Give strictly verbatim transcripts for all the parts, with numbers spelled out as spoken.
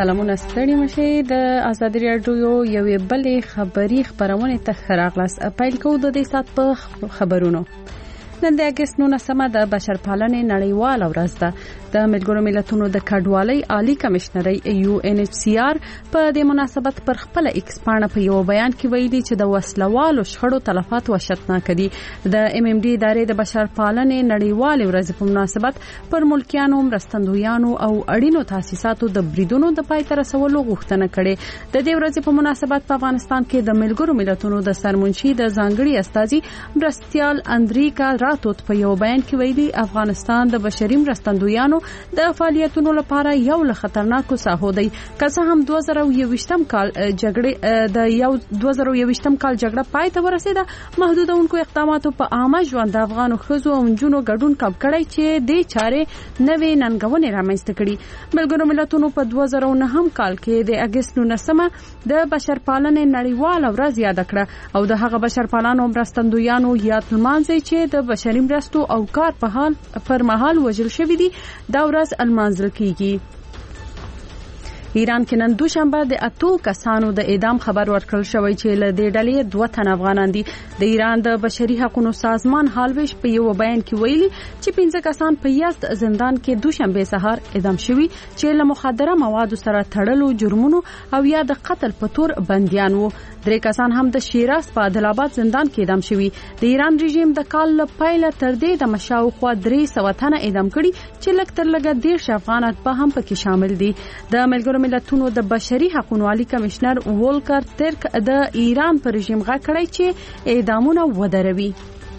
سلامونه ستړي مشه د آزادي راډیو یوې بلې خبری خبرونه ته راغلاس پیل کوو د دې سات په خبرونو. نن د اگست نولسمه د بشرپالنې نړیواله ورځ ده. د ملګرو ملتونو د کډوالۍ عالی کمشنري یو ان ایچ سی آر په دې مناسبت پر خپل ایکس پاڼه په یو بیان کې ویلي چې د وسلوالو شخړو تلفات وحشتناک دي. د ایم ام ډي ادارې د بشرپالنې نړیواله ورځ په مناسبت پر ملکیانو، مرستندویانو او اړینو تاسیساتو د بریدونو د پای ته رسولو غوښتنه کړې. د دې ورځې په مناسبت په افغانستان کې د ملګرو ملتونو د سرمنشي د ځانګړي استازي مرستيال اندریکا راتوت په یو بیان کې ویلي افغانستان د بشري مرستندویانو د فعالیتونو لپاره یو له خطرناکو ساحو دی. که څه هم دوه زره یوویشتم کال جګړه د یو دوه زره یوویشتم کال جګړه پای ته ورسېده، محدودونکو اقداماتو په عامه ژوند د افغانو ښځو او نجونو ګډون کم کړی چې د چارې نوې ننګونې رامنځته کړي. ملګرو ملتونو په دوه زره نهم کال کې د اگست نولسمه د بشرپالنې نړیواله ورځ یاد کړه او د هغه بشرپالانو مرستندویانو یاد لمانځي چې د بشري مرستو او کار په حال پر مهال وژل شوي دي. دا ورځ المانځل کیږي. ایران کې نن دوشنبه د اتو کسانو د اعدام خبر ورکړل شوی چې له دې ډلې دوه تن افغانان دي. د ایران د بشري حقوقو سازمان هالویش په یو بیان کې ویلي چې پنځه کسان په یزد زندان کې دوشنبه سهار اعدام شوي چې له مخدره موادو سره تړلو جرمونو او یا د قتل په تور بنديان وو. درې کسان هم د شیراز په عادل آباد زندان کې اعدام شوي. د ایران رژیم د کال له پیله تر دې د مشاوخوا درې سوه تنه اعدام کړي چې لږ تر لږه دیرش افغانان په هم پکې شامل دي. د ملګرو ملتونو د بشري حقوقو عالی کمشنر وولکر ترک د ایران پر رژیم غږ کړی چې اعدامونه ودروي.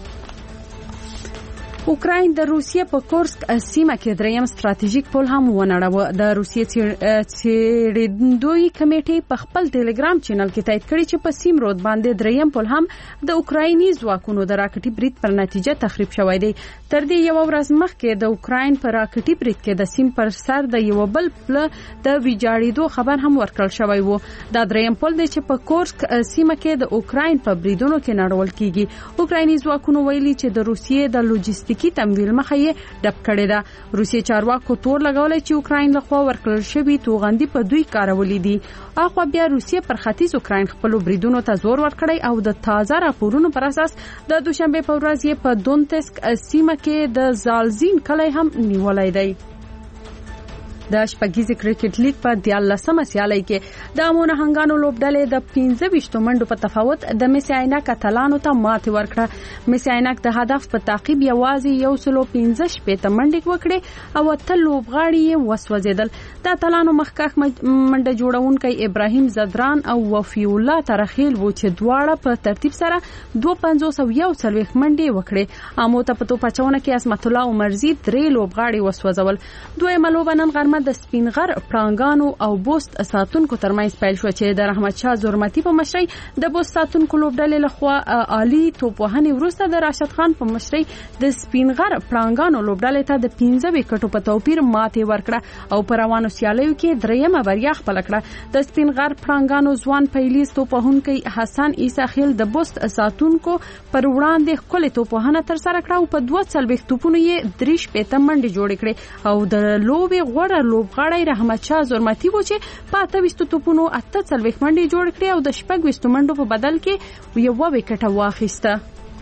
اوکراین د روسیې په کورسک سیمه کې دریم ستراتیژیک پل هم ونړاوه. د روسیې څېړندوی کمیټې په خپل ټلګرام چینل کې تایید کړی چې په سیم رود باندې دریم پل هم د اوکرایني ځواکونو د راکټي برید پر نتیجه تخریب شوی دی. تر دې یو ورځ مخکې د اوکراین پر راکټي برید کې د سیم پر سر د یو بل پل د ویجاړېدو خبر هم ورکړل شوی وو. دا دریم پل دی چې په کورسک سیمه کې د اوکراین په بریدونو کې نړول کیږي. اوکرایني ځواکونو ویلي چې د روسیې د لوجستیک کی تمویل مخه یې ډب کړی ده. روسیې چارواکو تور لګولای چې اوکراین لخوا ورکړل شوی توغندي په دوی کارولې دي. اخو بیا روسیې پر ختیځ اوکراین خپل بریدونو ته زور ورکړی او د تازه راپورونو پر اساس د دوشنبه په ورځ یې په دونتسک سیمه کې د زالزین کلی هم نیولای دی. د شپږیزې کرکټ لیګ په دیارلسمه سیالۍ کې د امونه هنګانو لوبډلې د پنځه ویشتو منډو په تفاوت د مسی عینک اتلانو ته ماتې ورکړه. مسی عینک د هدف په تعقیب یوازې یو سلو پنځه شپېته منډې وکړې او اتل لوبغاړي یې وسوځېدل. د اتلانو مخکښ منډه جوړونکی ابراهیم زدران او وفي الله ترخیل وو چې دواړه په ترتیب سره دوه پنځوس او یو څلوېښت منډې وکړې. امو ته په توپ اچونه کې عصمت الله عمرزي درې لوبغاړي وسوځول. دویمه لوبه نن غرمه د سپینغر پړانګانو او بوست ساتونکو ترمنځ پیل شو چې د رحمت شاه زورمتی په مشرۍ د بوست ساتونکو لوبډلې لخوا عالی توپوهنې وروسته د راشد خان په مشرۍ د سپینغر پړانګانو لوبډلې ته د پنځه وکټو په توپیر ماتې ورکړه او په روانو سیالیو کې دریمه بریا خپل کړه. د سپینغر پړانګانو ځوان پیلیز توپوهونکی حسن عیسی خیل د بوست ساتونکو پر وړاندې خپل توپوهنه تر سره کړه او په دوه څلوېښت توپونو یې درې شپېته منډې جوړې کړې او د لوبې غوړه لوبغاړی رحمت شاه زورمتی و چې په اته ویشتو توپونو اته څلوېښت منډې جوړ کړې او د شپږ ویشتو منډو په بدل کې یوه وکټه واخیسته.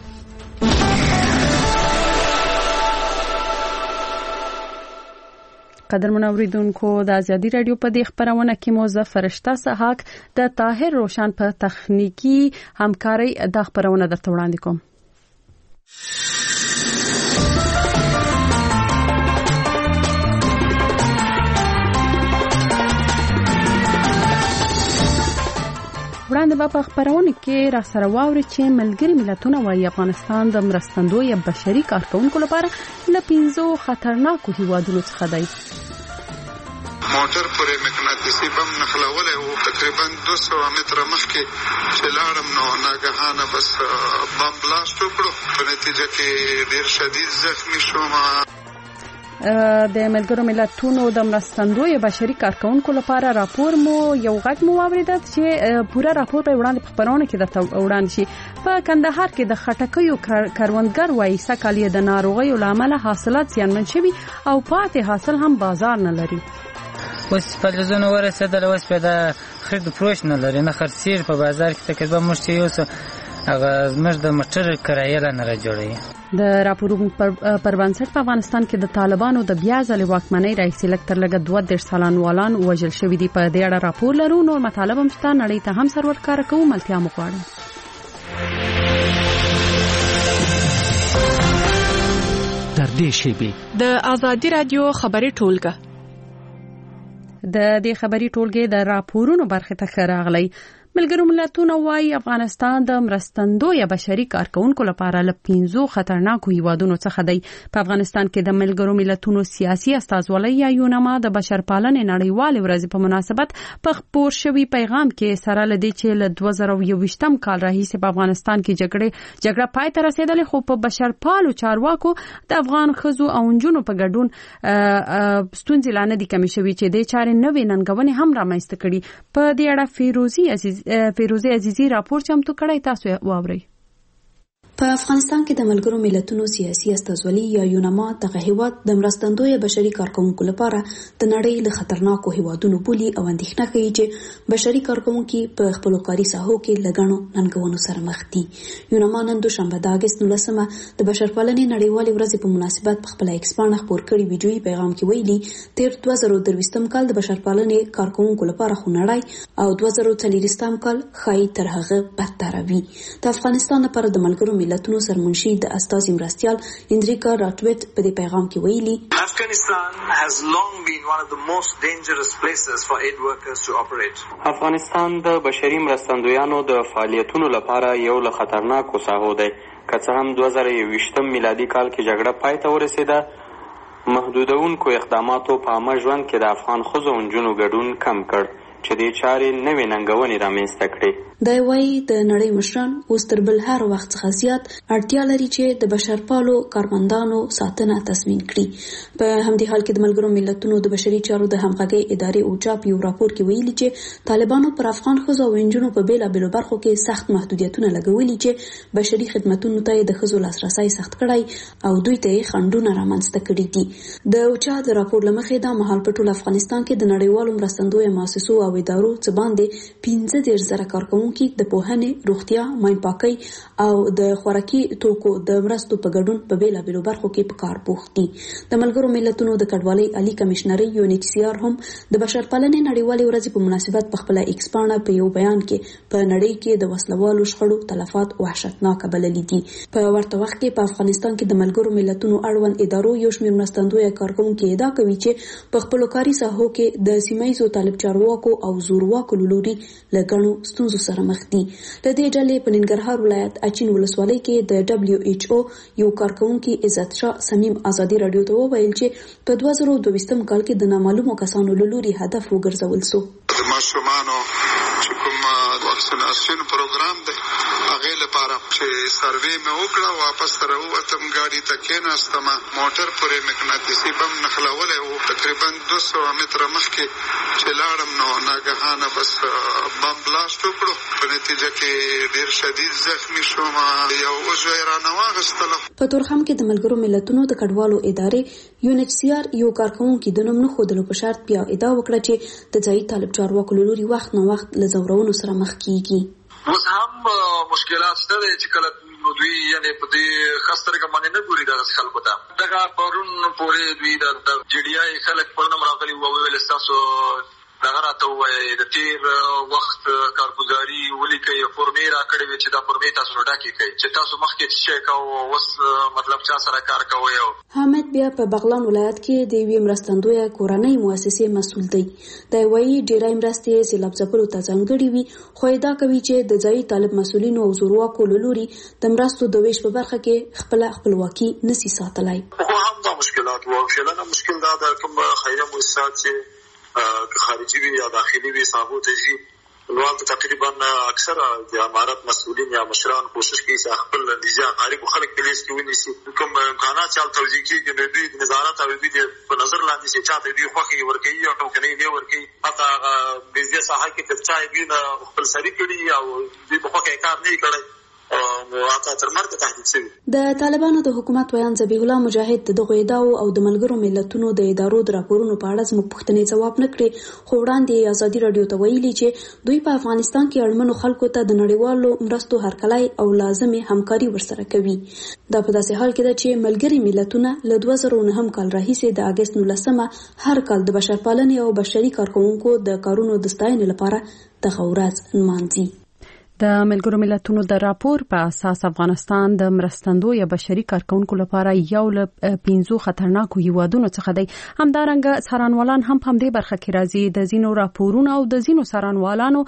قدرمن اوریدونکو د ازادي رادیو په دې خبرونه کې مو زفرشته سحاق د طاهر روشن په تخنیکی همکاري د خبرونه درته وړاندې کوم. وړاندې به په خبرونه کې را سره واوري چې ملګري ملتونه وايي افغانستان د مرستندوی بشري کارکونکو لپاره له پنځو خطرناکو هیوادونو څخه دی. موټر پورې مقناطیسي بم نښلولی و، تقریبا دوه سوه متره مخکې چې لاړم نو ناګهانه بس بم بلاست وکړو، په نتیجه کې ډېر شدید زخمی شوم. د ملګرو ملتونو د مرستندوی بشري کارکونکو لپاره راپور مو یو غږ مو واورید چې پوره راپور په وړاندې په خبرونه کې درته وړاندې شي. په کندهار کې د خټکیو کروندګر وایي سکه د ناروغیو له امله حاصلات زیانمن شوي او پاتې حاصل هم بازار نه لري. اوس فلزونه ورسېدل، اوس په د خرید فروش نه لري، نه خرڅېږي په بازار کې. تقریبا موږ چې یو څه هغه زموږ د موټر کرایه لا نه راجوړوي. د راپورونو پر بنسټ په افغانستان کې د طالبانو د بیا ځلې واکمنۍ راهیسې لږ تر لږه دوه دېرش سالانوالان وژل شوي دي. په دې اړه راپور لرو. نور مطالب هم شته، نړۍ ته هم سر ورښکاره کوو. ملتیا مو غواړو. تر دې شیبې د آزادي رادیو خبري ټولګه د دې خبري ټولګې د راپورونو برخه ته راغلی. ملګرو ملتونو وايي افغانستان د مرستندوی بشري کارکونکو لپاره له پنځو خطرناکو هیوادونو څخه دی. په افغانستان کې د ملګرو ملتونو سیاسي استازولۍ یا یونما د بشرپالنې نړیوالې ورځې په مناسبت په خپور شوی پیغام کې سره لدی چې له دوه زره یوویشتم کال راهیسې په افغانستان کې جګړه جګړه پای ته رسیدلې، خو په بشرپالو چارواکو د افغان ښځو او نجونو په ګډون ستونزې لا نه دي کمې شوې چې د چارې نوې ننګونې هم رامنځته کړي. په دې اړه فیروزي عزیز فیروزه عزیزی راپور چمتو کړی، تاسو واورئ. په افغانستان کې د ملګرو ملتونو سیاسي استازولي یا یونما دغه هیواد د مرستندوی بشري کارکونکو لپاره د نړۍ له خطرناکو هیوادونو بولي او اندېښنه کوي چې بشري کارکونکي په خپلو کاري ساحو کې لګڼو ننګونو سره مخ دي. یونما نن دوشنبه د اګست نولسمه د بشرپالنې نړیوالې ورځې په مناسبت په خپل ایکس پاڼه خپور کړي ویډیویي پیغام کې ویلي تیر دوه زره درویشتم کال د بشرپالنې کارکونکو لپاره خو نړۍ او دوه زره څلوېښتم کال ښایي تر هغه بدتره وي. د افغانستان لپاره د ملګرو ملتونو سرمنشي د استازي مرستيال اندریکا راټویټ په دې پیغام کې ویلي Afghanistan has long been one of the most dangerous places for aid workers to operate. افغانستان د بشري مرستندویانو د فعالیتونو لپاره یو له خطرناکو ساحو دی. که څه هم دوه زره یوویشتم میلادي کال کې جګړه پای ته ورسېده، محدودونکو اقداماتو په عامه ژوند کې د افغان ښځو او نجونو ګډون کم کړ چې دې چارې نوې ننګونې رامنځته کړې. دا وایي د نړۍ مشران اوس تر بل هر وخت څخه زیات اړتیا لري چې د بشرپالو کارمندانو ساتنه تضمین کړي. په همدې حال کې د ملګرو ملتونو د بشري چارو د همغږۍ ادارې اوچاپ یو راپور کې ویلي چې طالبانو پر افغان ښځو او نجونو په بیلابېلو برخو کې سخت محدودیتونه لګولي چې بشري خدمتونو ته د ښځو لاسرسی سخت کړی او دوی ته خنډونه رامنځته کړي دي. د اوچا د راپور له مخې دا مهال په ټول افغانستان کې د نړیوالو مرستندویه مؤسسو او ادارو څخه باندې پنځه دېرش زره کارکوونکي د پوهنې، روغتیا، ماین پاکۍ او د خوراکي توکو د مرستو په ګډون په بیلابېلو برخو کې په کار بوخت دي. د ملګرو ملتونو د کډوالۍ عالی کمشنري یو ان ایچ سی آر هم د بشرپالنې نړیوالې ورځې په مناسبت په خپل ایکس پاڼه په یو بیان کې په نړۍ کې د وسلوالو شخړو تلفات وحشتناک بللي دي. په ورته وخت کې په افغانستان کې د ملګرو ملتونو اړوند ادارو یو شمېر مرستندویه کارکوونکي ادعا کوي چې په خپلو کاري ساحو کې د سیمه‌ییزو طالب چارواکو او زورواکو لوري له ګڼو ستونزو سره مخ دي. د دې ډلې په ننګرهار ولایت اچین ولسوالۍ کې د دبليو ایچ او یو کارکونکي عزت شاه سمیم ازادي رادیو ته وویل چې په دوه زره دویشتم کال کې د نامعلومو کسانو له لوري هدف وګرځول شو. د ماشومانو چې کوم واکسیناسیون پروګرام دی هغه لپاره چې سروې مې وکړه، واپس راووتم، ګاډي ته کېناستم، موټر پورې مقناطیسي بم نښلولی و. تقریبا دوه سوه متره مخکې چې لاړم نو ناګهانه بس بم بلاست وکړو، په نتیجه کې ډېر شدید زخمي شوم. یو عضو یې رانه واخیستله. په تورخم کې د ملګرو ملتونو د کډوالو ادارې یو ان ایچ سی آر یو کارکوونکي د نوم نه ښودلو په شرط بیا ادعا وکړه چې د ځایي طالب چارواکو له لوري وخت نه وخت له ځورونو سره مخ کیږي. اوس هم مشکلات شته دي چې کله دوی یعنې په دې ښه سترګه باندې نه ګوري دغسې خلکو ته. دغه پرون پورې دوی د جي ډي آی خلک پرون هم راغلي وو، وویل ستاسو دغه راته ووایئ د تېر وخت کارګزاري ولیکئ، فورمې راکړې وې چې دا فورمې تاسو ډکې کړئ چې تاسو مخکې څه شی کوو، اوس مطلب چا سره کار کوئ. حامد بیا په بغلان ولایت کې د یوې مرستندویه کورنۍ مؤسسې مسؤل دی. دی وایي ډېری مرستې سیلاب ځپلو ته ځانګړې وي، خو ادعا کوي چې د ځایي طالب مسؤلینو او زورواکو له لوري د مرستو د ویش په برخه کې خپله خپلواکي نسي ساتلی. خو هم دا مشکلات وو. شلنه مشکل دا ده کوم خیریه مؤسسات چې خارجي وي یا داخلي وي صاحبو ته ځي، نو هلته تقریبا اکثره د امارت مسؤلین یا مشران کوشش کوي چې خپل نتیجه غریبو خلک په لیست کې ونیسي. کوم امکانات چې هلته توضیح کېږي نو دوی د نظارت او دوی په نظر لاندې چې چا ته دوی خوښې یې ورکوي او که نه یې نه ورکوي. حتی هغه بزدې ساحه کې تر چا یې دوی نه خپلسري کړي او دوی په خوښه یې کار نه یې کړی واقع تر مرګ تهدید شوی. د طالبانو د حکومت ویان ذبیح الله مجاهد د دغو ادعاو او د ملګرو ملتونو د ادارو د راپورونو په اړه زموږ پوښتنې ځواب نه کړې، خو وړاندې ازادي راډیو ته ویلي چې دوی په افغانستان کې اړمنو خلکو ته د نړیوالو مرستو هرکلی او لازمي همکاري ورسره کوي. دا په داسې حال کې ده چې ملګري ملتونه له دوه زره نهم کال راهیسې د اګست نولسمه هر کال د بشرپالنې او بشري کارکوونکو د کارونو د ستاینې لپاره دغه ورځ نمانځي. د ملګرو ملتونو د راپور په اساس افغانستان د مرستندو یا بشري کارکونکو لپاره یو له پنځو خطرناکو هیوادونو څخه دی. همدارنګه څارنوالان هم په دې برخه کې راځي. د ځینو راپورونو او د ځینو څارنوالانو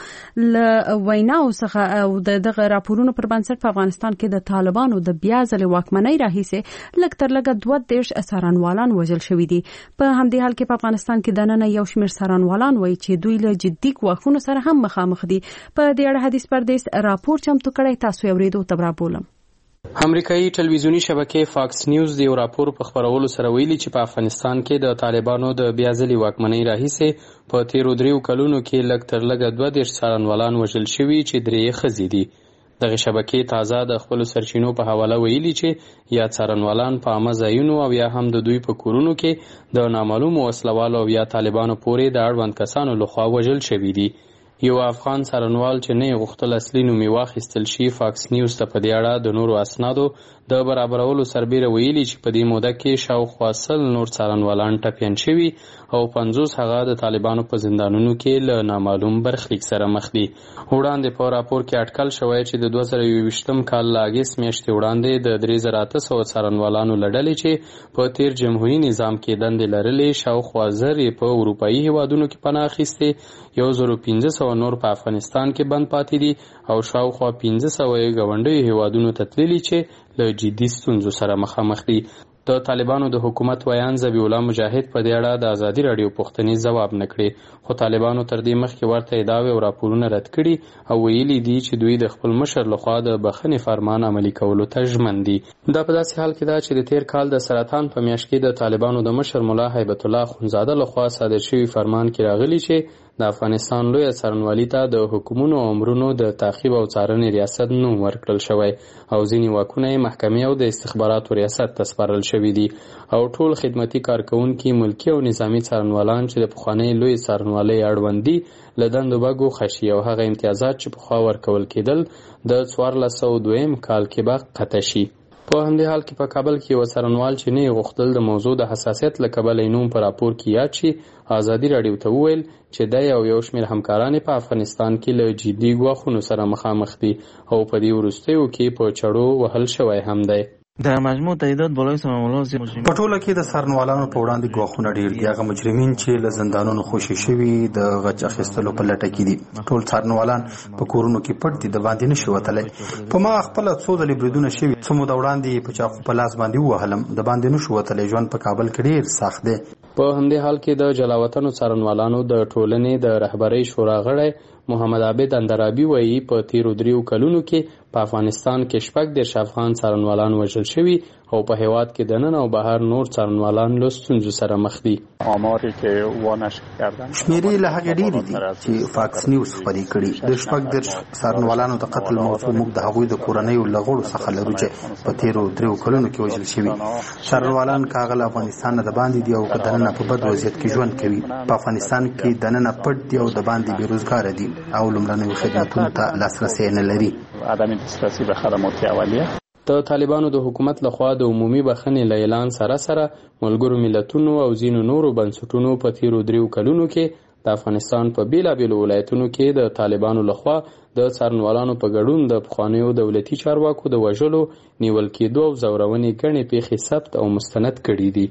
له ویناو څخه او دغه راپورونو پر بنسټ په افغانستان کې د طالبانو د بیا ځلې واکمنۍ راهیسې لږ تر لږه دوه دېرش څارنوالان وژل شوي دي. په همدې حال کې په افغانستان کې دننه یو شمېر څارنوالان وایي چې دوی له جدي ګواښونو سره هم مخامخ دي. په دې اړه حدیث پردیس راپور چمتو کړی، تاسو اوریدو تبرا بولم. امریکایي ټلویزیونی شبکې فاکس نیوز د یو راپور په خبرولو سره ویلي چې په افغانستان کې د طالبانو د بیا ځلې واکمنۍ راهیسې په تیرو دریو کلونو کې لږ تر لږه دوه دېرش څارنوالان وژل شوي چې درې یې ښځې دي. دغه شبکې تازه د خپلو سرچینو په حواله ویلي چې یا څارنوالان په عامه ځایونو او یا هم د دوی په کورونو کې د نامعلومو وسلوالو او یا طالبانو پورې د اړوند کسانو لخوا وژل شوي دي. یو افغان څارنوال چې نه غوښتل اصلي نوم یې واخیستل شي فاکس نیوز ته په دې اړه د نورو اسنادو د برابرولو سربیره ویلي چې په دې موده کې شاوخوا سل نور څارنوالان ټپیان شوي او پنځوس هغه د طالبانو په زندانونو کې له نامعلوم برخلیک سره مخ دي. وړاندې په راپور کې اټکل شوی چې د دوه زره یوویشتم کال له اګست میاشتې وړاندې د درې زره اته سوه څارنوالانو له ډلې چې په تیر جمهوري نظام کې دندې لرلې شاوخوا زر یې په اروپایي هیوادونو کې پناه اخیستې، یو زر پنځه سوه نور په افغانستان کې بند پاتې دي او شاوخوا پنځه سوه یې ګاونډیو هیوادونو ته تللي چې له جدي ستونزو سره مخامخ دي. د طالبانو د حکومت ویان ذبیح الله مجاهد په دې اړه د ازادي راډیو پوښتنې ځواب نه کړې، خو طالبانو تر دې مخکې ورته ادعاوې او راپورونه رد کړي او ویلي دي چې دوی د خپل مشر لخوا د بخښنې فرمان عملي کولو ته ژمن دي. دا په داسې حال کې ده چې د تیر کال د سرطان په میاشت کې د طالبانو د مشر ملا هیبت الله اخندزاده لخوا صادر شوي فرمان کې راغلي چې د افغانستان لویه څارنوالي ته د حکومونو او امرونو د تعقیب او څارنې ریاست نوم ورکړل شوی او ځینې واکونه یې محکمې او د استخباراتو ریاست ته سپارل شوي دي او ټول خدمتي کارکوونکي ملکي او نظامي څارنوالان چې د پخوانۍ لویې څارنوالۍ اړوند دي له دندو به ګوښه شي او هغه امتیازات چې پخوا ورکول کېدل د څوارلس سوه دویم کال کې به قطع شي. په همدې حال کې په کابل کې یو څارنوال چې نه غوښتل د موضوع د حساسیت له کبله نوم په راپور کې یاد شي ازادي راډیو ته وویل چې دی او یو شمېر همکاران په افغانستان کې له جدي ګواښونو سره مخامخ دي او په دې وروستیو کې په چړو وهل شوی هم دی. در مجموع تعداد بالای سمامولان په ټوله کې د څارنوالانو په وړاندې ګواښونه ډېر دي. هغه مجرمین چې له زندانونو خوشي شوي د غچ اخیستلو په لټه کې دي. ټول څارنوالان په کورونو کې پټ دي، د باندې نشي وتلی. په ما خپله څو ځلې بریدونه شوي، څه موده وړاندې په چاقو په لاس باندې ووهلم، د باندې نشو وتلی. ژوند په کابل کې ډېر سخت دی. په همدې حال کې د جلاوطنو څارنوالانو د ټولنې د رهبرۍ شورا غړی محمد عابد اندرابي وایي په تیرو دریو کلونو کې په افغانستان کې شپږ دېرش افغان څارنوالان وژل شوي او په هیواد کې دننه او بهر نور څارنوالان له ستونزو سره مخ دي. آماری که وانشر کردن شمیرې له هغې ډېرې دي چې فاکس نیوز خپرې کړي. د شپږ دېرش څارنوالانو د قتل موضوع موږ د هغوی د کورنیو له غړو څخه لرو چې په تیرو دریو کلونو کې وژل شوي. څارنوالان که هغه له افغانستان نه د باندې دي او که دننه په بد وضعیت کې ژوند کوي. په افغانستان کې دننه پټ دي او د باندې بېروزګاره دي او لومړنیو خدمتونو ته لاسرسی نه لري. عدم دسترسی به خدمات اولیه. د طالبانو د حکومت لخوا د عمومي بخښنې له اعلان سره سره ملګرو ملتونو او ځینو نورو بنسټونو په تیرو دریو کلونو کې د افغانستان په بیلابیلو ولایتونو کې د طالبانو لخوا د څارنوالانو په ګډون د پخوانیو دولتي چارواکو د وژلو، نیول کېدو او ځورونې ګڼې پیښې ثبت او مستند کړي دي.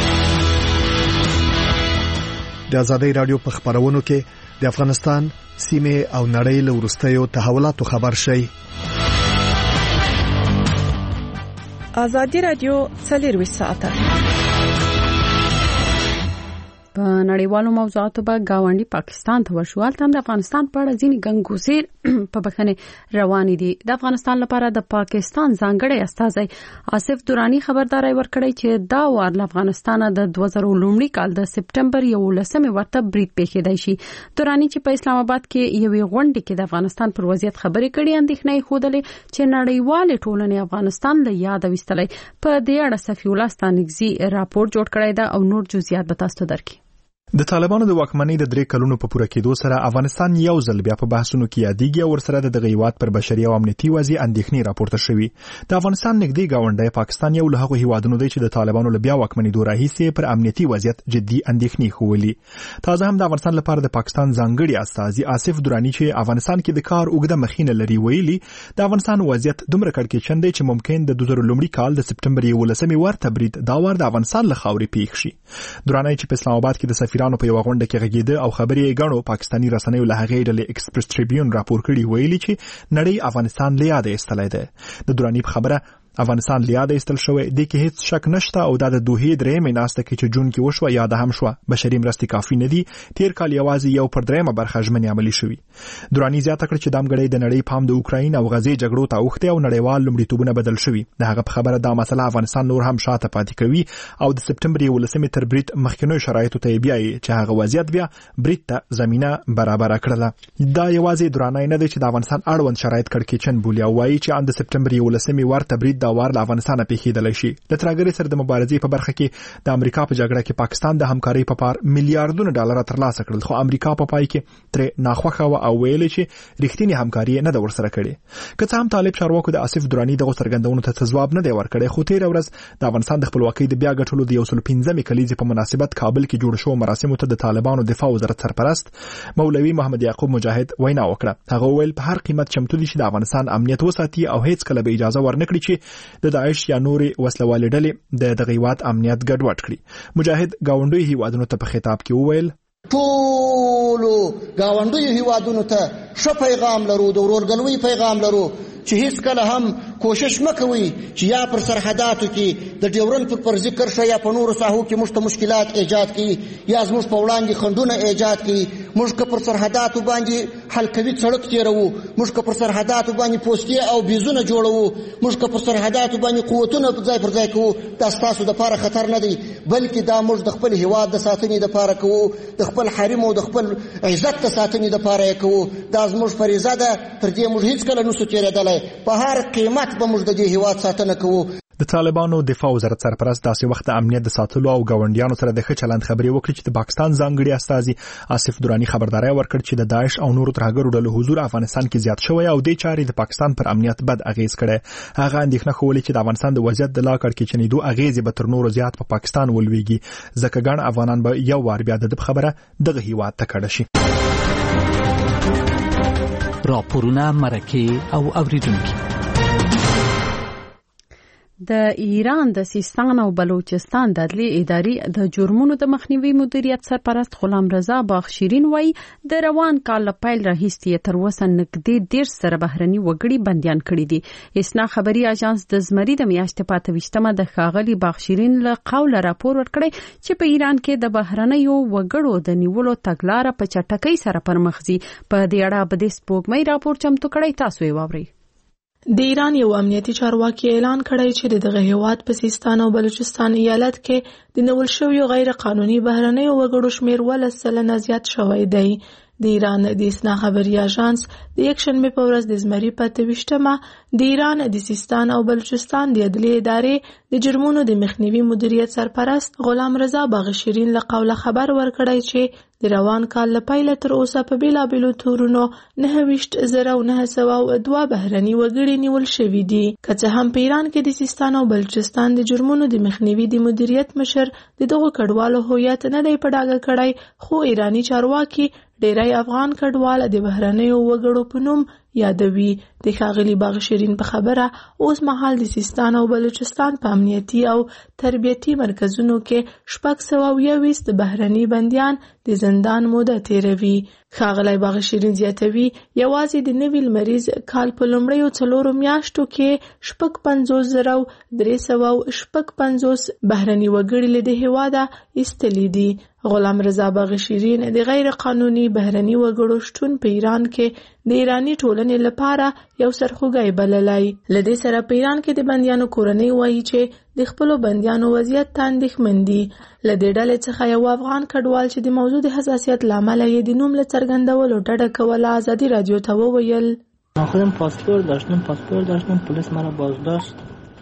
د ازادي راډیو په خبرونو کې د افغانستان سیمه او نړۍ له وروستیو تحولاتو خبر شي. ازادي راډیو څلور ساعته په نړیوالو موضوعاتو به گاونډي پاکستان ته ورشوال تم د افغانستان په اړه ځینې ګنګوسې په بخنه روانې دي. د افغانستان لپاره د پاکستان ځانګړی استازی آصف درانی خبرداري ورکړی چې دا وار له افغانستان د دوه زره لومړي کال د سپټمبر یولسمې ورته برید پیښیدای شي. درانی چې په اسلام آباد کې یوې غونډې کې د افغانستان پر وضعیت خبرې کړې اندېښنه یې ښودلې چې نړیوال ټولنې افغانستان له یاد وستلې. په دې اړه صفی الله ستانکزي راپور جوړ کړی دا او نور جزئیات به تاسو ته درکړي. د طالبانو د واکمنۍ د درې کلونو په پوره کېدو سره افغانستان یو ځل بیا په بحثونو کې یادېږي او ورسره د دغه هیواد پر بشري او امنیتي وضعیت اندېښنې راپورته شوې. د افغانستان نږدې ګاونډی پاکستان یو له هغو هیوادونو دی چې د طالبانو له بیا واکمنېدو راهیسې پر امنیتي وضعیت جدي اندېښنې ښوولې. تازه هم د افغانستان لپاره د پاکستان ځانګړي استازي آصف درانی چې افغانستان کې د کار اوږده مخینه لري ویلي د افغانستان وضعیت دومره کړکېچن دی چې ممکن د دوه زره لومړي کال د سپټمبر یولسمې ورته برید دا وار د افغانستان له خاورې پیښ شي. درانی چې په اسلام آباد کې د سفیرانو په یو غونډه کې غږیده او خبرې یې غنو پاکستاني رسنیو له هغې ډلې ایکسپریس ټریبیون راپور کړي ویلي چې نړۍ افغانستان له یاده ایستلی دی. د درانی په خبره افغانستان له یاده ایستل شوی دی کې هیڅ شک نشته او دا د دوحې درېیمې ناسته کې چې جون کې وشوه یاده هم شوه. بشري مرستې کافي نه دي. تیر کال یوازې یو پر درېیمه برخه ژمنې عملي شوي. درانی زیاته کړه چې دا مګړی د نړۍ پام د اوکراین او غزې جګړو ته اوښتی او نړیوال لومړیتوبونه بدل شوي. د هغه په خبره دا مسله افغانستان نور هم شاته پاتې کوي او د سپټمبر یولسمې تر برید مخکینیو شرایطو ته یې بیایي چې هغه وضعیت بیا برید ته زمینه برابره کړله. دا یوازې درانی نه دی چې د افغانستان اړوند شرایط کړکېچن بولي او وایي چې د سپټمبر یولسمې ورته برید دا وار له افغانستان پیښیدلی شي. د ترهګرۍ سره د مبارزې په برخه کې د امریکا په جګړه کې پاکستان د همکارۍ په پار میلیارډونه ډالر ترلاسه کړل خو امریکا په پای کې ترې ناخوښه وه او ویلې چې رښتینې همکاري نه ده ورسره کړې. که څه هم طالب چارواکو د آصف درانی دغو څرګندونو ته ځواب نه دی ورکړی خو تېره ورځ د افغانستان د خپلواکۍ د بیا ګټلو د یو سل پنځمې کلیزې په مناسبت کابل کې جوړ شوو مراسمو ته د طالبانو دفاع وزارت سرپرست مولوي محمد یعقوب مجاهد وینا وکړه. هغه ویل په هر قیمت چمتو دي چې د افغانستان امنیت وساتي او هیڅ کله به اجازه ورنکړي چې د داعش یا نورې وسلوالې ډلې د دغه هیواد امنیت ګډوډ کړي. مجاهد ګاونډیو هیوادونو ته په خطاب کې وویل ټولو ګاونډیو هیوادونو ته ښه پیغام لرو د ورورګلوۍ پیغام لرو چې هیڅ کله هم کوشش مکوي چې یا پر سرحداتو کې د ډیورن پر ذکر شو یا په نورو ساحو کې موږ ته مشکلات ایجاد کړي یا زموږ په وړاندې خنډونه ایجاد کړي. موږ که پر سرحداتو باندې حلقوي سړک تیروو، موږ که پر سرحداتو باندې پوستې او بیزونه جوړوو، موږ که پر سرحداتو باندې قوتونه ځای پر ځای کوو، دا ستاسو دپاره خطر نه دی بلکې دا موږ د خپل هیواد د ساتنې دپاره کوو، د خپل حریم او د خپل عزت د ساتنې دپاره یې کوو. دا زموږ فریضه ده، تر دې موږ هیڅکله نسو تېرېدلی. په هر قیمت به موږ د دې هیواد ساتنه کوو. د طالبانو دفاع وزارت سرپرست داسې وخت د امنیت د ساتلو او ګاونډیانو سره د ښه چلند خبرې وکړي چې د پاکستان ځانګړي استازي آصف درانی خبرداری ورکړ چې د داعش او نورو ترهګرو ډلو حضور افغانستان کې زیات شوی او دې چارې د پاکستان پر امنیت بد اغیز کړی. هغه اندېښنه ښودلې چې د افغانستان د وضعیت د لا کړکېچنېدو اغیزې به تر نورو زیات په پاکستان ولویږي ځکه ګڼ افغانان به یو وار بیا د خبره دغه هیواد ته کډه شي. راپورونه مرکه او اوریدونکو. د ایران د سیستان او بلوچستان د عدلي ادارې د جرمونو د مخنیوي مدیریت سرپرست غلام رضا باغشیرین وایي د روان کال پیل راهیسې تر اوسه نږدې دېرش سره بهرني وګړي بندیان کړي دي. اسنا خبري اژانس د زمري د میاشتې په اته ویشتمه د ښاغلي باغشیرین له قوله راپور ورکړی چې په ایران کې د بهرنیو وګړو د نیولو تګلاره په چټکۍ سره پرمخ ځي. په دې اړه به د سپوږمۍ راپور چمتو کړی، تاسو یې واورئ. د ایران یو امنیتي چارواکي اعلان کړی چې دغه هیواد په سیستان او بلوچستان ایالت کې د نیول شویو غیر قانوني بهرنیو وګړو شمېر ولس سلنه زیات شوی دی. د ایران د اسنا خبري اژانس د یکشنبه په ورځ د زمري په اته ویشتمه د ایران د سیستان او بلوچستان د عدلي ادارې د جرمونو د مخنیوي مدیریت سرپرست غلام رضا باغشیرین له قوله خبر ورکړی چې د روان کال له پیله تر اوسه په بیلابیلو تورونو نهه ویشت زره او نهه سوه او دوه بهرني وګړي نیول شوي دي. که څه هم په ایران کې د سیستان او بلوچستان د جرمونو د مخنیوي د مدیریت مشر د دغو کډوالو هویت نه دی په ډاګه کړی، خو ایرانی چارواکي ډیری افغان کډوال د بهرنیو وګړو په نوم یادوي. د ښاغلي باغشیرین په خبره اوس مهال د سیستان او بلوچستان په امنیتي او تربیتي مرکزونو کې شپږ سوه او یوویشت بهرني بندیان د زندان موده تیروي. ښاغلی باغ شیرین زیاتوي یوازې د نوي لمریز کال په لومړیو څلورو میاشتو کې شپږ پنځوس زره درې سوه شپږ پنځوس بهرني وګړي له دې هېواده ایستلي دي. غلام رضا باغ شیرین د غیر قانوني بهرني وګړو شتون په ایران کې د ایرانی ټولنې لپاره یو سرخوږی بللی. له دې سره په ایران کې د بندیانو کورنۍ وایي چې د خپلو بندیانو وضعیت ته اندېښمن دي. له دې ډلې څخه یو افغان کډوال چې د موضوع د حساسیت له امله یې د نوم له څرګندولو ډډه کوله ازادي راډیو ته وویل: من خودم پاسپورت داشتم پاسپورت داشتم پلیس مرا بازداشت.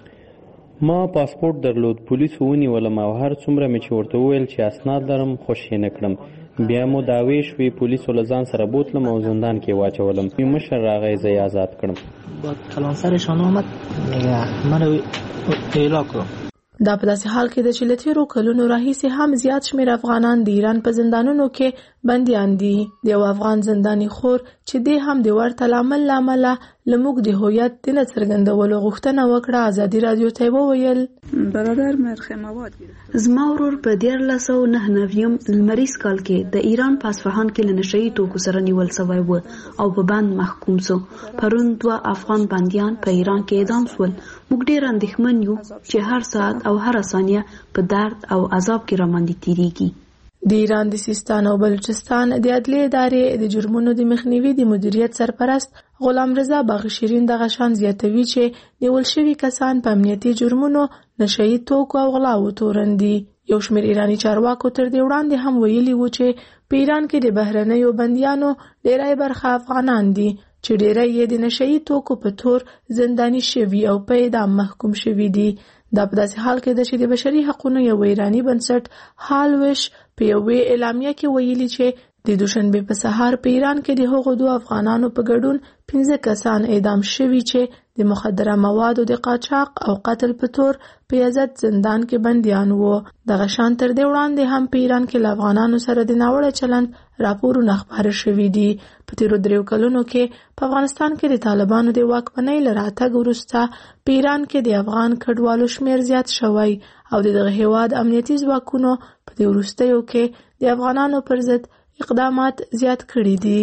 ما پاسپورت درلود، پولیس ونیولم او هر څومره مې چې ورته وویل چې اسناد لرم خوش یې نه کړم. بیا مو دعوې شوې، پولیسو له ځان سره بوتلم او زندان کې واچولم. مشر راغی، زه یې آزاد کړم. با کلان سرشان آمد مرا اعلا کړ. دا په داسې حال کې ده چې له تېرو کلونو راهیسې هم زیات شمېر افغانان د ایران په زندانونو کې بندیان دي. د یو افغان زنداني خور چې دی هم د ورته لامل له امله له موږ د هویت د نه څرګندولو غوښتنه وکړه. ازادي راډیو ته یې وویل: برادر مرخه مواد زما ورور په دیارلس سوه نهه نوي لمریز کال کې د ایران په اصفهان کې له نشه یي توکو سره نیول سوی و او په بند محکوم سو. پرون دوه افغان بندیان په ایران کې اعدام شول. موږ ډېر اندېښمن یو چې هر ساعت او هر ثانیه په درد او عذاب کې راماندې تیریږي. د ایران د سیستان او بلوچستان د عدلیې ادارې د جرمونو د مخنیوي د مدیریت سرپرست غلام رضا باغ شیرین دغه شان زیاتوي چې نیول شوي کسان په امنیتي جرمونو، نشه یي توکو او غلاو تورن دي. یو شمېر ایراني چارواکو تر دې وړاندې هم ویلي وو چې په ایران کې د بهرنیو بندیانو ډېری برخه افغانان دي چې ډېری یې د نشه یي توکو په تور زنداني شوي او په اعدام محکوم شوي دي. دا په داسې حال کې ده چې د بشري حقونو یو ایراني بنسټ هالوش په یوې اعلامیه کې ویلي چې د دوشنبې په سهار په ایران کې د هغو دوه افغانانو په ګډون پنځه کسان اعدام شوي چې د مخدره موادو د قاچاق او قتل په تور په یزد زندان کې بندیان وو. دغه شان تر دې وړاندې هم په ایران کې له افغانانو سره د ناوړه چلند راپورونه خپاره شوي دي. په تیرو دریو کلونو کې په افغانستان کې د طالبانو د واکمنۍ له راتګ وروسته په ایران کې د افغان کډوالو شمېر زیات شوی او د دغه هېواد امنیتي ځواکونو په دې وروستیو کې د افغانانو پر ضد اقدامات زیات کړي دي.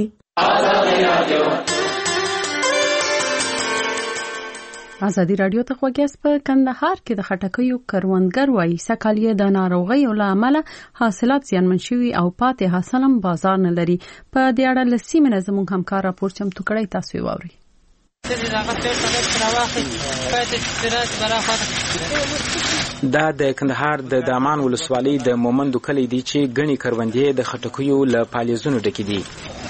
ازادي راډیو ته خوږیاست. په کندهار کې د خټکیو کروندګر وایي سږکال یې د ناروغیو له امله حاصلات زیانمن شوي او پاتې حاصل هم بازار نه لري. په دې اړه له سیمې نه زموږ همکار راپور چمتو کړی، تاسو یې واورئ. دا د کندهار د دامان ولسوالۍ د مومندو کلی دی چې ګڼې کروندې د خټکیو له پالیزونو ډکې دي.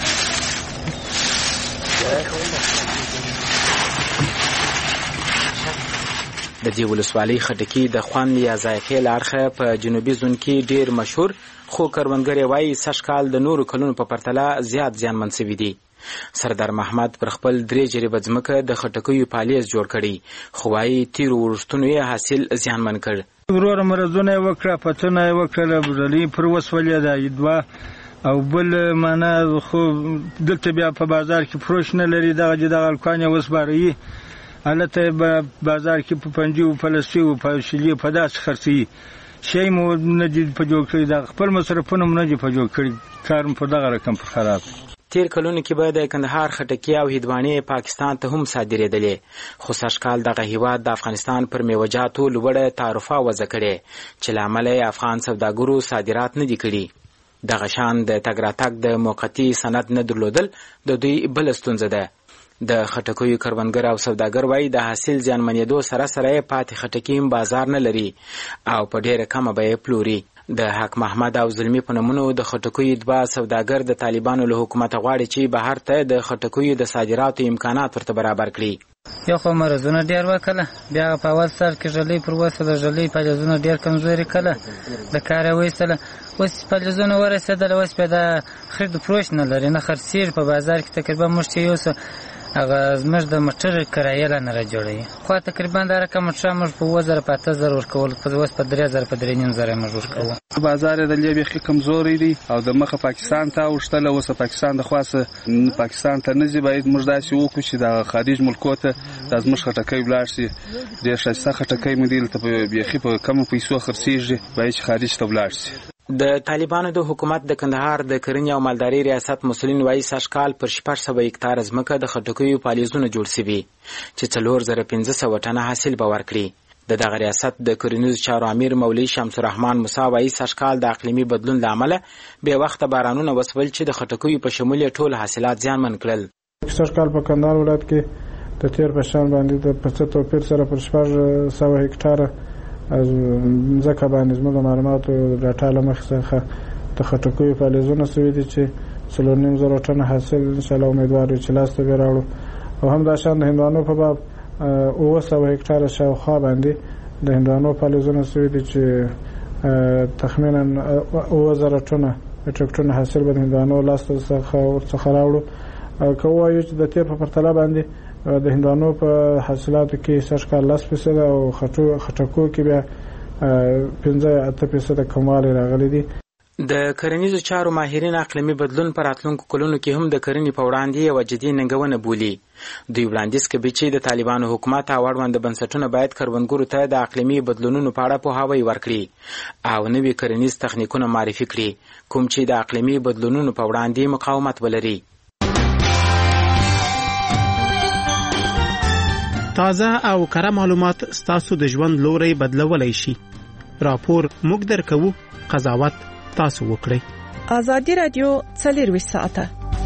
د دې ولسوالۍ خټکي د خوند یا ذایقې له اړخه په جنوبي زون کې ډېر مشهور، خو کروندګر یې وایي سږ کال د نورو کلونو په پرتله زیات زیانمن سوي دي. سردار محمد پر خپل درې جریبه ځمکه د خټکیو پالیز جوړ کړي، خو وایي تیرو وروستونو یې حاصل زیانمن کړ. وروره مرضونه یې وکړه، پتونه یې وکړله، ډلۍ پر وسولې ده دوه او بل معنا خو دلته بیا په بازار کې فروش نه لري. دغه چې دغه الکان یې وسپاروي هلته به بازار کې په پنجي و پلسي و په شلي په داسې خرڅوي. شی مو نه دي په جوړ کړي، د خپل مصرفونه مو نه دي په جوړ کړي، کار مو په دغه رقم په خراب. تیر کلونو کې به د کندهار خټکي او هندوانې پاکستان ته هم صادرېدلې، خو سږ کال دغه هیواد د افغانستان پر میوجاتو لوړه تعرفه وضع کړې چې له امله یې افغان سوداګرو صادرات نه دي کړي. دغه شان د تګ راتګ د موقتي سند نه درلودل د دوی بله ستونزه ده. د خټکیو کروندګر او سوداګر وایي د حاصل زیانمنېدو سره سره یې پاتې خټکي هم بازار نه لري او په ډېره کمه بیه پلوري. د حق محمد او زلمي په نومونو د خټکیو دوه سوداګر د طالبانو له حکومته غواړي چې بهر ته د خټکیو د صادراتو امکانات ورته برابر کړي. یو خو مرضونه ډېر وکړه، بیا په اول سر کې ژلۍ پر وسله، ژلۍ پالیزونه ډېر کمزوري کړه، د کاره ویستله. اوس پالیزونه ورسېدله، اوس بیا د خرید فروش نه لري، نه خرڅېږي په بازار کې. تقریبا موږ چې یو څه هغه زموږ د موټر کرایه لا نه راجوړوي، خو تقریبا دا رقم موټر موږ په اووه زره په اته زره ورکول، اوس په درې زره په درې نیم زره موږ ورکوو. بازار یې د لې بیخي کمزوری دی او د مخه پاکستان ته اوښتله. اوس پاکستان د خواسه پاکستان ته نه ځي، باید موږ داسې وکړو چې د خارج ملکو ته دا زموږ خټکۍ ولاړ شي. ډېر ښایسته خټکۍ مو دلته بیخي په کمو پیسو خرڅېږي، باید چې خارج ته ولاړ شي. د طالبانو د حکومت د کندهار د کرنې او مالدارۍ ریاست مسؤلین وایي سږکال پر شپږ سوه هکتاره ځمکه د خټکیو پالیزونه جوړ سوي چې څلور زره پنځه سوه ټنه حاصل به ورکړي. د دغه ریاست د کرنیزو چارو امیر مولوي شمس الرحمن موسی وایي سږکال د اقلیمي بدلون له امله بې وخته بارانونه وسول چې د خټکیو په شمول یې ټول حاصلات زیانمن کړل. سږکال په کندهار ولایت کې د تیر په شان باندې د په څه توپیر سره پر شپږ سوه هکتاره ځکه باندې زموږ د معلوماتو ډاټا له مخې څخه د خټکیو فعالیتونه سوي دي چې څلور نیم زره ټنه حاصل انشاءالله امیدوار یو چې لاسته به راوړو. او هم داشان د هندوانو په باب اوه سوه هکتاره شاوخوا باندې د هندوانو فعالیتونه سوي دي چې تخمینا اوه زره ټنه میټریک ټنه حاصل به د هندوانو لاسته څخه راوړو. که ووایو چې د تیر په پرتله باندې د هندوانو په حاصلاتو کې سږکال لس فیصده او خټکو کې بیا پنځه اته فیصده کموالی راغلی دی. د کرنیزو چارو ماهرین اقلیمي بدلون په راتلونکو کلونو کې هم د کرنې په وړاندې یوه جدي ننګونه بولي. دوی وړاندیز کوي چې د طالبانو حکومت او اړوند بنسټونه باید کروندګرو ته د اقلیمي بدلونونو په اړه پوهاوی ورکړي او نوي کرنیز تخنیکونه معرفي کړي کوم چې د اقلیمي بدلونونو په وړاندې مقاومت ولري. تازه او کره معلومات ستاسو د ژوند لوري بدلولای شي. راپور موږ درکوو، قضاوت تاسو وکړئ. ازادي رادیو څلرویشت ساعته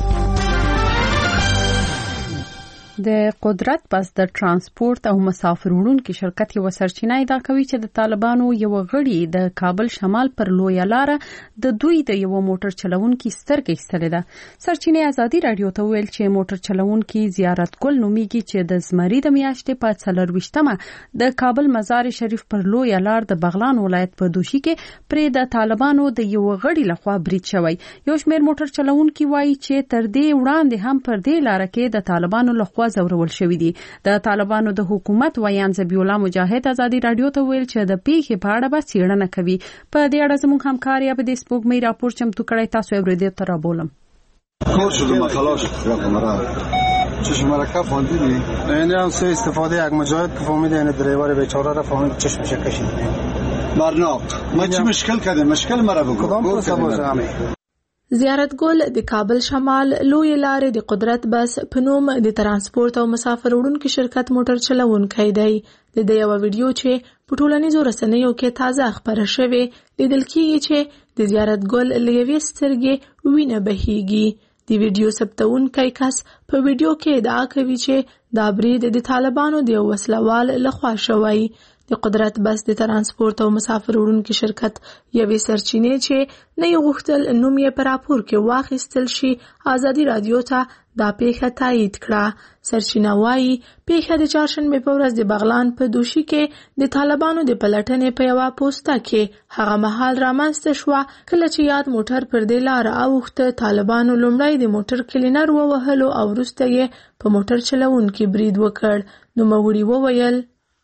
د قدرت بس د ترانسپورت او مسافر وړونکو شرکت یو سرچینه ادعا کوي چې د طالبانو یو غړي د کابل شمال پر لویه لاره د دوی د یو موټر چلوونکي سترګې ایستلې ده. سرچینه ازادي رادیو ته ویل چې موټر چلوونکي زیارت ګل نومیږي چې د زمری د میاشتې په څلرویشتمه د کابل مزار شریف پر لویه لار د بغلان ولایت په دوشي کې پرې د طالبانو د یو غړي لخوا برید شوی. یو شمېر موټر چلوونکي وایي چې تر دې وړاندې هم پر دې لار کې د طالبانو لخوا زورول شوی دي. د طالبانو د حکومت ویان زبی الله مجاهد ازادي رادیو ته ویل چې د پیښې په اړه به څېړنه کوي. په دې اړه زموږ همکار یا په دې سپوږمۍ راپور چمتو کړی، تاسو یې ورته تر بولم. کار شده خلاص رقمرا چشم مرکب فهمیدی؟ یعنی هم سه استفاده یک مجاهد که فهمیده یعنی دریور بیچاره را فهمید چشمش کشید. برناق ما چی مشکل کرده؟ مشکل مرا بگو. کدام پروسه باشه؟ زیارت ګل د کابل شمال لوی لارې د قدرت بس په نوم د ترانسپورت او مسافر وړونکو شرکت موټر چلوونکی دی. د دې یو ویډیو چې په ټولنیزو رسنیو کې تازه خبره شوې لیدل کېږي چې د زیارت ګل له یوې سترګې وینه بهیږي. د ویډیو ثبتونکی کس په ویډیو کې ادعا کوي چې دا برید د طالبانو د وسلوال لخوا شوی. د قدرت بس د ترانسپورت او مسافر وړونکو شرکت یوې سرچینې چې نه یې غوښتل نوم یې په راپور کې واخیستل شي ازادي رادیو ته دا پیښه تایید کړه. سرچینه وایي پیښه د چهارشنبې په ورځ د بغلان په دوشي کې د طالبانو د پلټنې په یوه پوسټه کې هغه مهال رامنځته شوه کله چې یاد موټر پر دې لاره اوښته. طالبانو لومړی د موټر کلینر ووهلو او وروسته یې په موټر چلوونکي برید وکړ. نوموړي وویل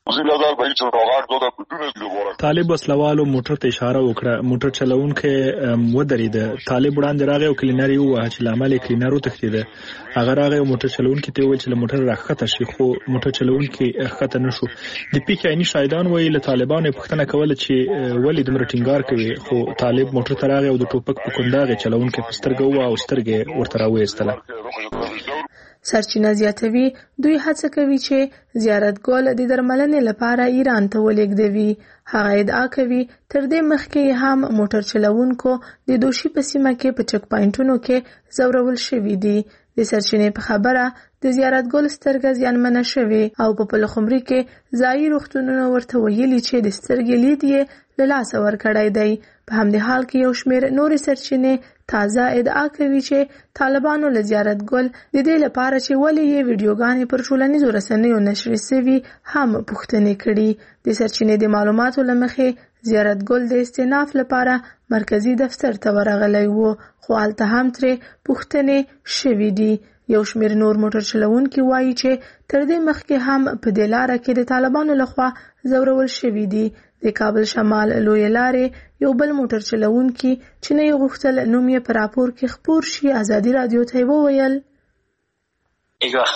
طالب وسلوالو موټر ته اشاره وکړه. موټر چلوونکی ودرېد. طالب وړاندې راغی او کلینر یې وواهه چې له امله یې کلینر وتښتېده. هغه راغی او موټر چلوونکي ته وویل چې له موټر راښکته شي، خو موټر چلوونکي ښکته نه شو. د پیښې عیني شاهدان وایي له طالبانو یې پوښتنه کوله چې ولې دومره ټینګار کوي، خو طالب موټر ته راغی او د ټوپک په کنداغ یې چلوونکی په سترګه وواهه او سترګه یې ورته راویستله. سرچینه زیاتوي دوی هڅه کوي چې زیارت ګل د درملنې لپاره ایران ته ولېږدوي. هغه ادعا کوي تر دې مخکې هم موټر چلوونکو د دوشي په سیمه کې په چک پاینټونو کې زورول شوي دي. د سرچینې په خبره د زیارت ګل سترګه زیانمنه شوې او په پلخمري کې ځایي روغتونونه ورته ویلي چې د سترګې لید یې له لاسه ورکړی دی. په همدې حال کې یو شمېر نورې سرچینې تازه ادعا کوي چې طالبانو له زیارت ګل د دې لپاره چې ولې یې ویډیوګانې پر ټولنیزو رسنیو نشر شوي هم پوښتنې کړي. د سرچینې د معلوماتو له مخې زیارت ګل د استئناف لپاره مرکزی دفتر ته ورغلی و، خو هلته هم ترې پوښتنې شوي دي. یو شمېر نور موټر چلوونکي وایي چې تر دې مخکې هم په دې لاره کې د طالبانو لخوا زورول شوي دي. د کابل شمال لوی لارې یو بل موټر چلوونکي چې نه یې غوښتل نوم یې په راپور کې خپور شي ازادي رادیو ته وویل هیچ وقت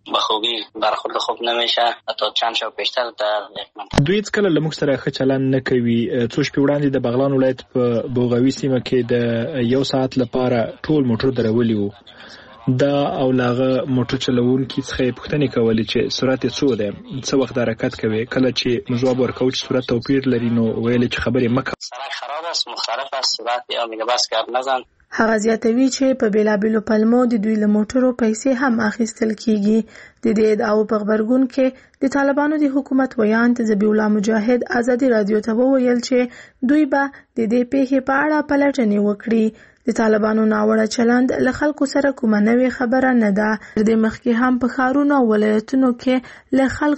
به خوبی برخورد خوب نمیشه تا چند شب پیشتر در دوی کله لموږ سره ښه چلند نه کوي. څو شپې وړاندې د بغلان ولایت په بوغوي سیمه کې د یو ساعت لپاره ټول موټر درولي وو. دا او لاغه موټر چلوونکي څخه پوښتنه کولې چې سرعت څو ده، څو وخت حرکت کوي. کله چې جواب ورکاو چې سرعت توپیر لري نو ویل چې خبرې مکه سرعت خراب است، مختلف است، سرعت یا میگابس کار نزن. هغه زیاتوي چې په بیلابیلو پلمو د دوی له موټرو پیسې هم اخیستل کیږي. د دې ادعاو په خبرګون کې د طالبانو د حکومت ویان ذبیح الله مجاهد ازادي رادیو ته وویل چې دوی به د دې پیښې په اړه پلټنې وکړي. د طالبانو ناوړه چلند له خلکو سره کومه نوې خبره نه ده. د مخکې هم په ښارونو او ولایتونو کې له خلکو